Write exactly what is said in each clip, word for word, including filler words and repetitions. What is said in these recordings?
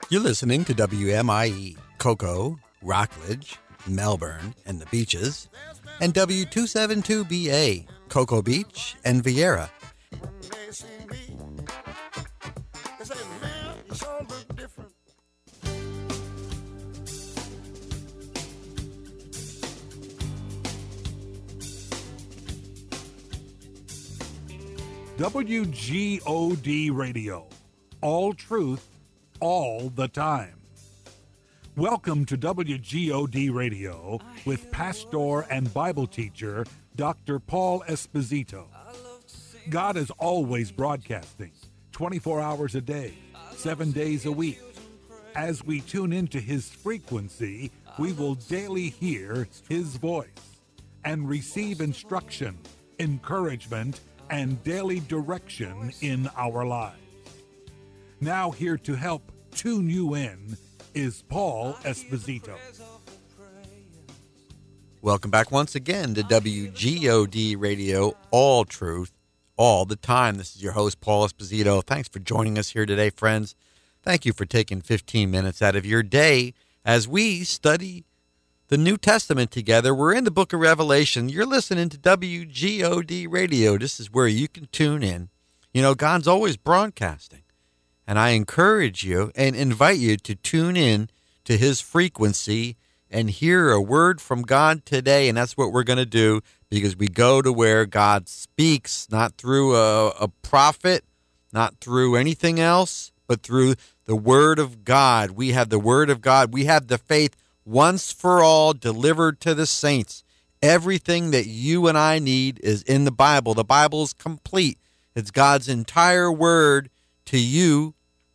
You're listening to W M I E, Cocoa, Rockledge, Melbourne, and the Beaches, and W two seventy-two B A, Cocoa Beach and Vieira. W G O D Radio. All truth, all the time. Welcome to W G O D Radio with pastor and Bible teacher Doctor Paul Esposito. God is always broadcasting, twenty-four hours a day, seven days a week. As we tune into his frequency, we will daily hear his voice and receive instruction, encouragement, and daily direction in our lives. Now here to help tune you in is Paul Esposito. Welcome back once again to W G O D Radio, all truth, all the time. This is your host, Paul Esposito. Thanks for joining us here today, friends. Thank you for taking fifteen minutes out of your day as we study the New Testament together. We're in the book of Revelation. You're listening to W G O D Radio. This is where you can tune in. You know, God's always broadcasting. And I encourage you and invite you to tune in to his frequency and hear a word from God today. And that's what we're going to do, because we go to where God speaks, not through a, a prophet, not through anything else, but through the word of God. We have the word of God. We have the faith once for all delivered to the saints. Everything that you and I need is in the Bible. The Bible is complete. It's God's entire word to you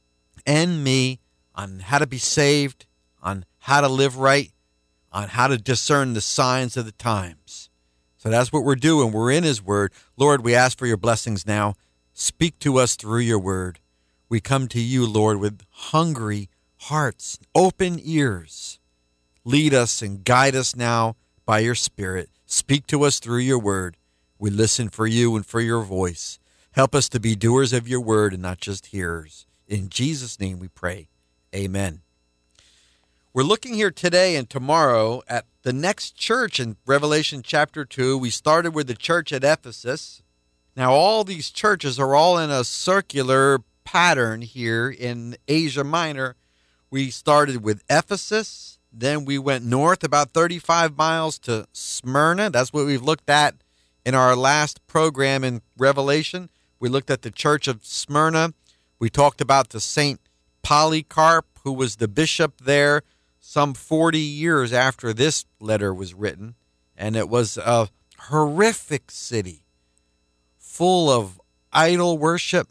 and me on how to be saved, on how to live right, on how to discern the signs of the times. So that's what we're doing. We're in his word. Lord, we ask for your blessings now. Speak to us through your word. We come to you, Lord, with hungry hearts, open ears. Lead us and guide us now by your Spirit. Speak to us through your word. We listen for you and for your voice. Help us to be doers of your word and not just hearers. In Jesus' name we pray. Amen. We're looking here today and tomorrow at the next church in Revelation chapter two. We started with the church at Ephesus. Now, all these churches are all in a circular pattern here in Asia Minor. We started with Ephesus. Then we went north about thirty-five miles to Smyrna. That's what we've looked at in our last program in Revelation. We looked at the church of Smyrna. We talked about the Saint Polycarp, who was the bishop there some forty years after this letter was written. And it was a horrific city full of idol worship,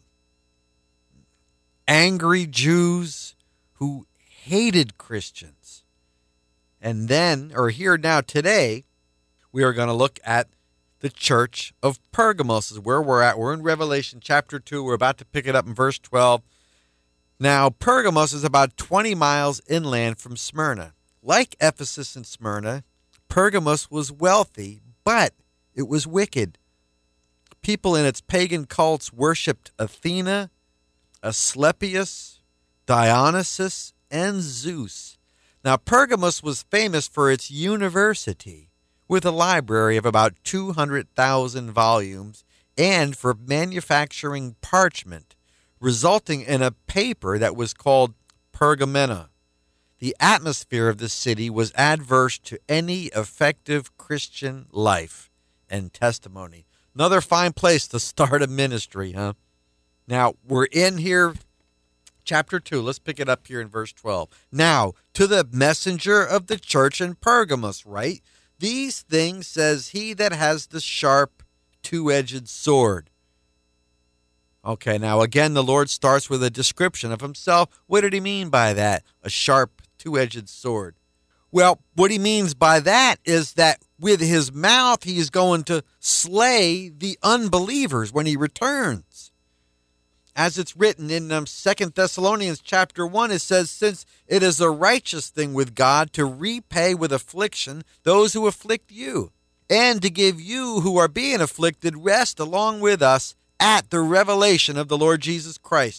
angry Jews who hated Christians. And then, or here now today, we are going to look at the church of Pergamos is where we're at. We're in Revelation chapter two. We're about to pick it up in verse twelve. Now, Pergamos is about twenty miles inland from Smyrna. Like Ephesus and Smyrna, Pergamos was wealthy, but it was wicked. People in its pagan cults worshipped Athena, Asclepius, Dionysus, and Zeus. Now, Pergamos was famous for its university, with a library of about two hundred thousand volumes, and for manufacturing parchment, resulting in a paper that was called Pergamena. The atmosphere of the city was adverse to any effective Christian life and testimony. Another fine place to start a ministry, huh? Now, we're in here, chapter two. Let's pick it up here in verse twelve. Now, to the messenger of the church in Pergamos, right? These things says he that has the sharp, two-edged sword. Okay, now again, the Lord starts with a description of himself. What did he mean by that? A sharp, two-edged sword. Well, what he means by that is that with his mouth, he is going to slay the unbelievers when he returns. As it's written in um, Second Thessalonians chapter one, it says, since it is a righteous thing with God to repay with affliction those who afflict you, and to give you who are being afflicted rest along with us at the revelation of the Lord Jesus Christ.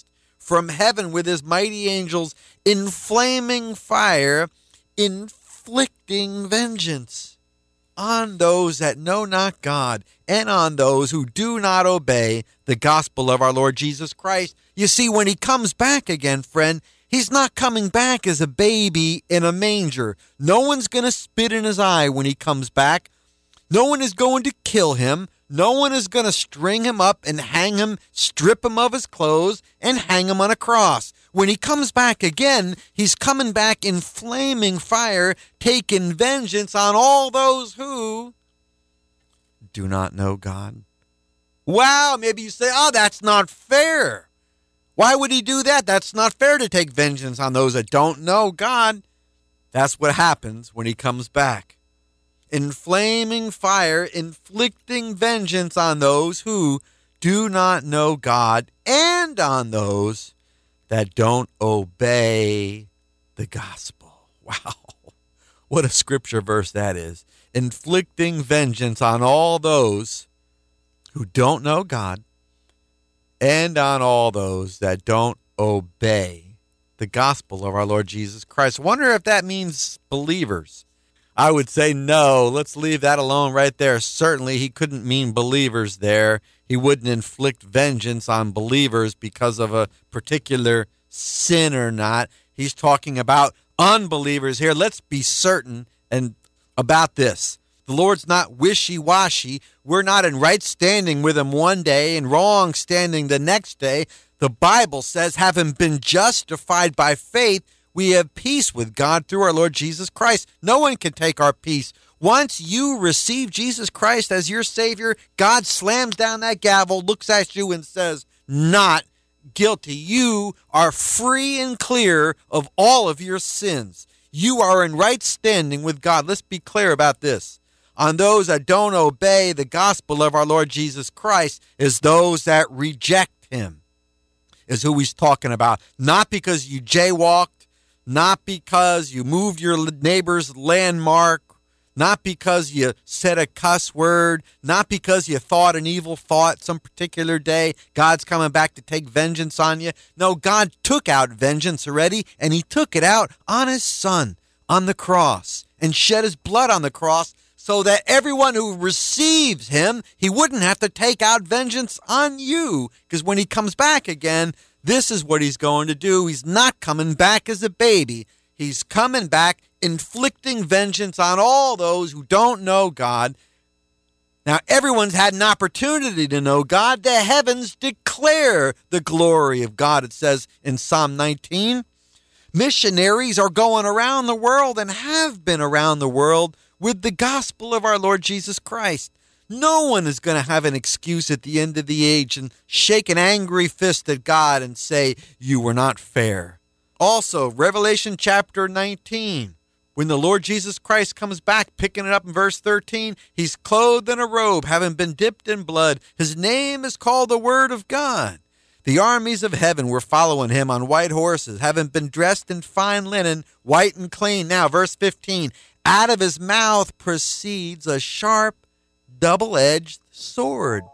from heaven with his mighty angels in flaming fire, inflicting vengeance on those that know not God and on those who do not obey the gospel of our Lord Jesus Christ. You see, when he comes back again, friend, he's not coming back as a baby in a manger. No one's going to spit in his eye when he comes back. No one is going to kill him. No one is going to string him up and hang him, strip him of his clothes, and hang him on a cross. When he comes back again, he's coming back in flaming fire, taking vengeance on all those who do not know God. Wow, maybe you say, oh, that's not fair. Why would he do that? That's not fair to take vengeance on those that don't know God. That's what happens when he comes back. In flaming fire, inflicting vengeance on those who do not know God and on those that don't obey the gospel. Wow, what a scripture verse that is. Inflicting vengeance on all those who don't know God and on all those that don't obey the gospel of our Lord Jesus Christ. Wonder if that means believers. I would say no. Let's leave that alone right there. Certainly, he couldn't mean believers there. He wouldn't inflict vengeance on believers because of a particular sin or not. He's talking about unbelievers here. Let's be certain and about this. The Lord's not wishy-washy. We're not in right standing with him one day and wrong standing the next day. The Bible says, having been justified by faith, we have peace with God through our Lord Jesus Christ. No one can take our peace. Once you receive Jesus Christ as your Savior, God slams down that gavel, looks at you and says, not guilty. You are free and clear of all of your sins. You are in right standing with God. Let's be clear about this. On those that don't obey the gospel of our Lord Jesus Christ is those that reject him, is who he's talking about. Not because you jaywalked, not because you moved your neighbor's landmark, not because you said a cuss word, not because you thought an evil thought some particular day. God's coming back to take vengeance on you. No, God took out vengeance already, and he took it out on his son on the cross and shed his blood on the cross so that everyone who receives him, he wouldn't have to take out vengeance on you, because when he comes back again, this is what he's going to do. He's not coming back as a baby. He's coming back inflicting vengeance on all those who don't know God. Now, everyone's had an opportunity to know God. The heavens declare the glory of God, it says in Psalm nineteen. Missionaries are going around the world and have been around the world with the gospel of our Lord Jesus Christ. No one is going to have an excuse at the end of the age and shake an angry fist at God and say, you were not fair. Also, Revelation chapter nineteen, when the Lord Jesus Christ comes back, picking it up in verse thirteen, he's clothed in a robe, having been dipped in blood. His name is called the Word of God. The armies of heaven were following him on white horses, having been dressed in fine linen, white and clean. Now, verse fifteen, out of his mouth proceeds a sharp, double-edged sword,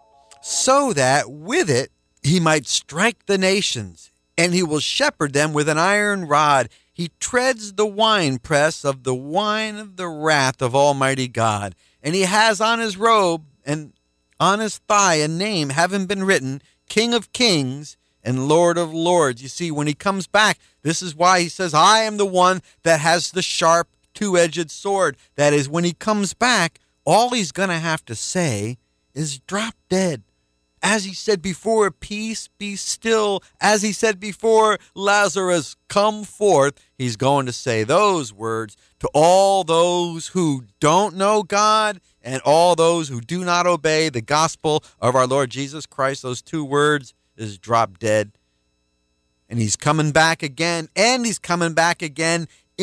so that with it he might strike the nations, and he will shepherd them with an iron rod. He treads the winepress of the wine of the wrath of Almighty God. And he has on his robe and on his thigh a name having been written, King of Kings and Lord of Lords. You see, when he comes back, this is why he says, I am the one that has the sharp two-edged sword. That is, when he comes back, all he's going to have to say is drop dead. As he said before, peace be still. As he said before, Lazarus, come forth. He's going to say those words to all those who don't know God and all those who do not obey the gospel of our Lord Jesus Christ. Those two words is drop dead. And he's coming back again, and he's coming back again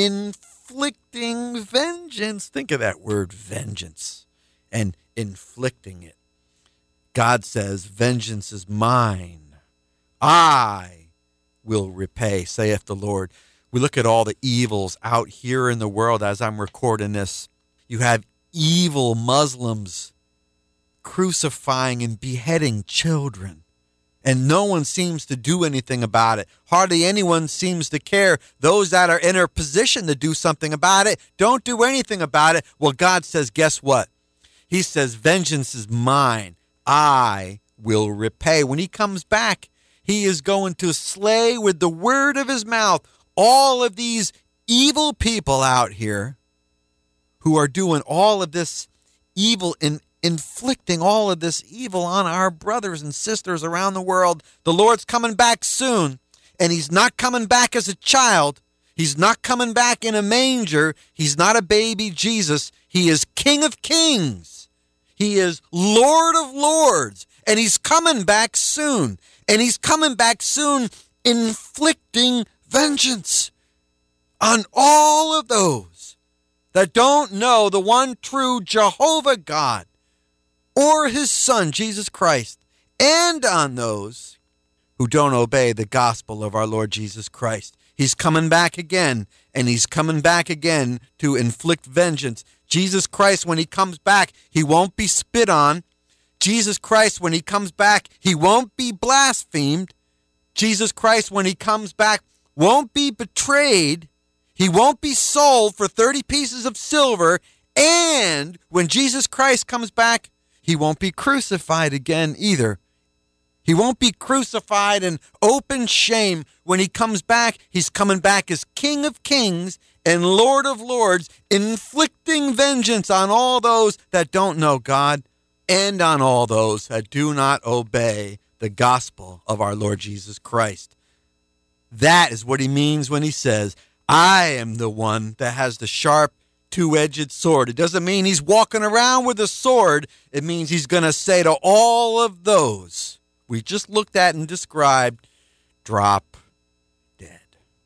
inflicting vengeance. Think of that word, vengeance, and inflicting it. God says, vengeance is mine. I will repay, saith the Lord. We look at all the evils out here in the world as I'm recording this. You have evil Muslims crucifying and beheading children And no one seems to do anything about it. Hardly anyone seems to care. Those that are in a position to do something about it don't do anything about it. Well, God says, guess what? He says, vengeance is mine. I will repay. When he comes back, he is going to slay with the word of his mouth all of these evil people out here who are doing all of this evil in inflicting all of this evil on our brothers and sisters around the world. The Lord's coming back soon, and he's not coming back as a child. He's not coming back in a manger. He's not a baby Jesus. He is King of Kings. He is Lord of Lords, and he's coming back soon. And he's coming back soon inflicting vengeance on all of those that don't know the one true Jehovah God or his Son, Jesus Christ, and on those who don't obey the gospel of our Lord Jesus Christ. He's coming back again, and he's coming back again to inflict vengeance. Jesus Christ, when he comes back, he won't be spit on. Jesus Christ, when he comes back, he won't be blasphemed. Jesus Christ, when he comes back, won't be betrayed. He won't be sold for thirty pieces of silver. And when Jesus Christ comes back, he won't be crucified again either. He won't be crucified in open shame. When he comes back, he's coming back as King of Kings and Lord of Lords, inflicting vengeance on all those that don't know God and on all those that do not obey the gospel of our Lord Jesus Christ. That is what he means when he says, I am the one that has the sharp two-edged sword. It doesn't mean he's walking around with a sword. It means he's going to say to all of those we just looked at and described, drop dead.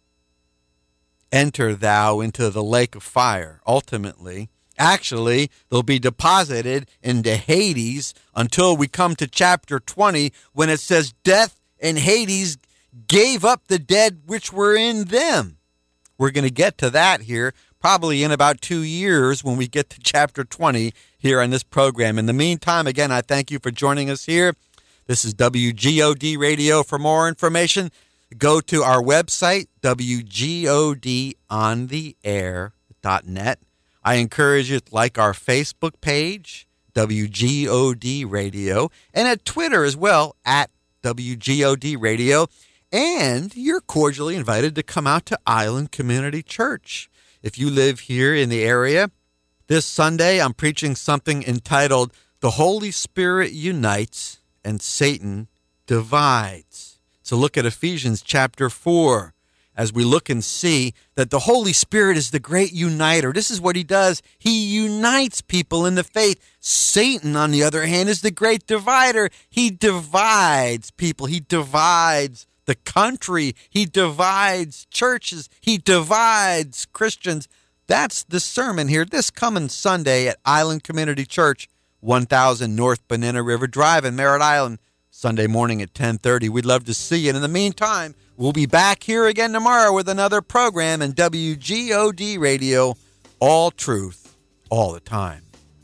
Enter thou into the lake of fire. Ultimately, actually, they'll be deposited into Hades until we come to chapter twenty, when it says death and Hades gave up the dead which were in them. We're going to get to that here probably in about two years when we get to chapter twenty here on this program. In the meantime, again, I thank you for joining us here. This is W G O D Radio. For more information, go to our website, W G O D on the air dot net. I encourage you to like our Facebook page, W G O D Radio, and at Twitter as well, at W G O D Radio. And you're cordially invited to come out to Island Community Church. If you live here in the area, this Sunday I'm preaching something entitled The Holy Spirit Unites and Satan Divides. So look at Ephesians chapter four as we look and see that the Holy Spirit is the great uniter. This is what he does. He unites people in the faith. Satan, on the other hand, is the great divider. He divides people. He divides the country. He divides churches. He divides Christians. That's the sermon here this coming Sunday at Island Community Church, one thousand North Banana River Drive in Merritt Island, Sunday morning at ten thirty. We'd love to see you. And in the meantime, we'll be back here again tomorrow with another program in W G O D Radio, all truth, all the time.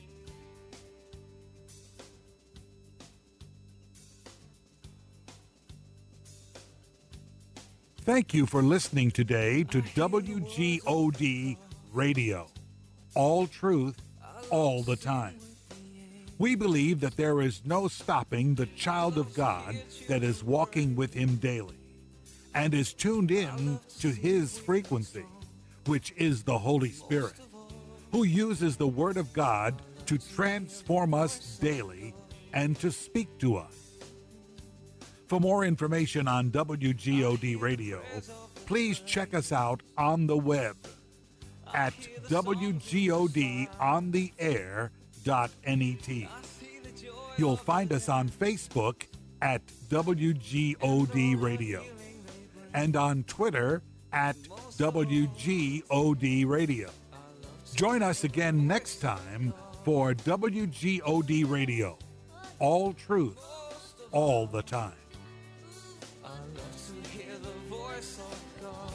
Thank you for listening today to W G O D Radio. All truth, all the time. We believe that there is no stopping the child of God that is walking with him daily and is tuned in to his frequency, which is the Holy Spirit, who uses the Word of God to transform us daily and to speak to us. For more information on W G O D Radio, please check us out on the web at W G O D on the air dot net. You'll find us on Facebook at W G O D Radio and on Twitter at W G O D Radio. Join us again next time for W G O D Radio. All truth, all the time. I love to hear the voice of God.